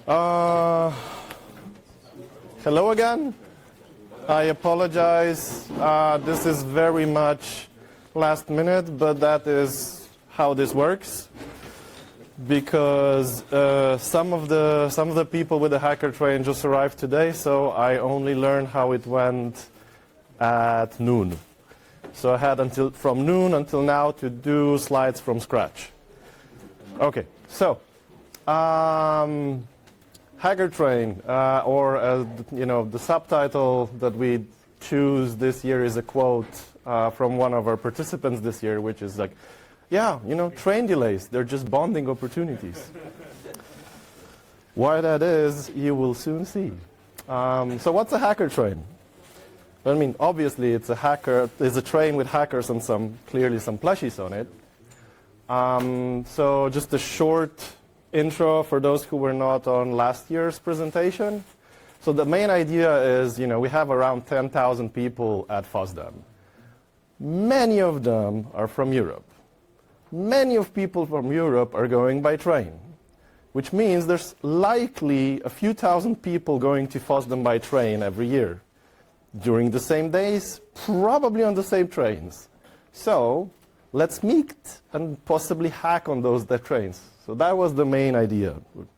Hello again. I apologize. This is very much last minute, but that is how this works. Because some of the people with the hacker train just arrived today, so I only learned how it went at noon. So I had from noon until now to do slides from scratch. Okay, so hacker train, or the subtitle that we choose this year is a quote from one of our participants this year, which is like, yeah, train delays, they're just bonding opportunities. Why that is, you will soon see. So what's a hacker train? I mean, obviously it's a train with hackers and clearly some plushies on it. So just a short intro for those who were not on last year's presentation. So the main idea is, we have around 10,000 people at FOSDEM. Many of them are from Europe. Many of people from Europe are going by train, which means there's likely a few thousand people going to FOSDEM by train every year. During the same days, probably on the same trains. So let's meet and possibly hack on those trains. So that was the main idea.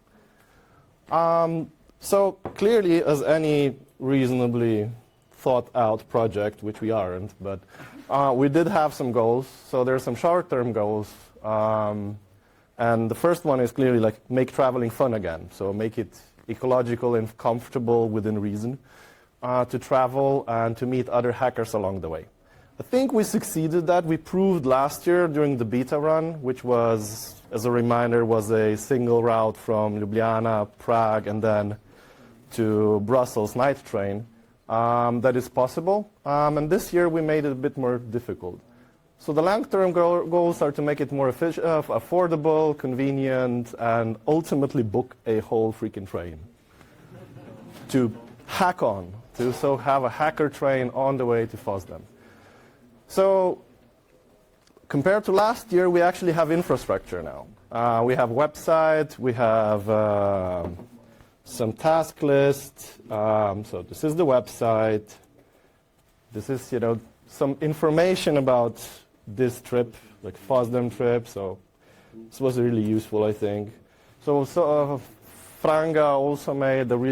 So clearly, as any reasonably thought out project, which we aren't, but we did have some goals. So there are some short-term goals. And the first one is clearly like make traveling fun again. So make it ecological and comfortable within reason to travel and to meet other hackers along the way. I think we succeeded that. We proved last year during the beta run, which was, as a reminder, was a single route from Ljubljana, Prague, and then to Brussels night train. That is possible. And this year we made it a bit more difficult. So the long-term goals are to make it more affordable, convenient, and ultimately book a whole freaking train. To hack on, to have a hacker train on the way to FOSDEM. So compared to last year, we actually have infrastructure now. We have website, we have some task list. So this is the website. This is, some information about this trip, like FOSDEM trip. So this was really useful, I think. So Franga also made the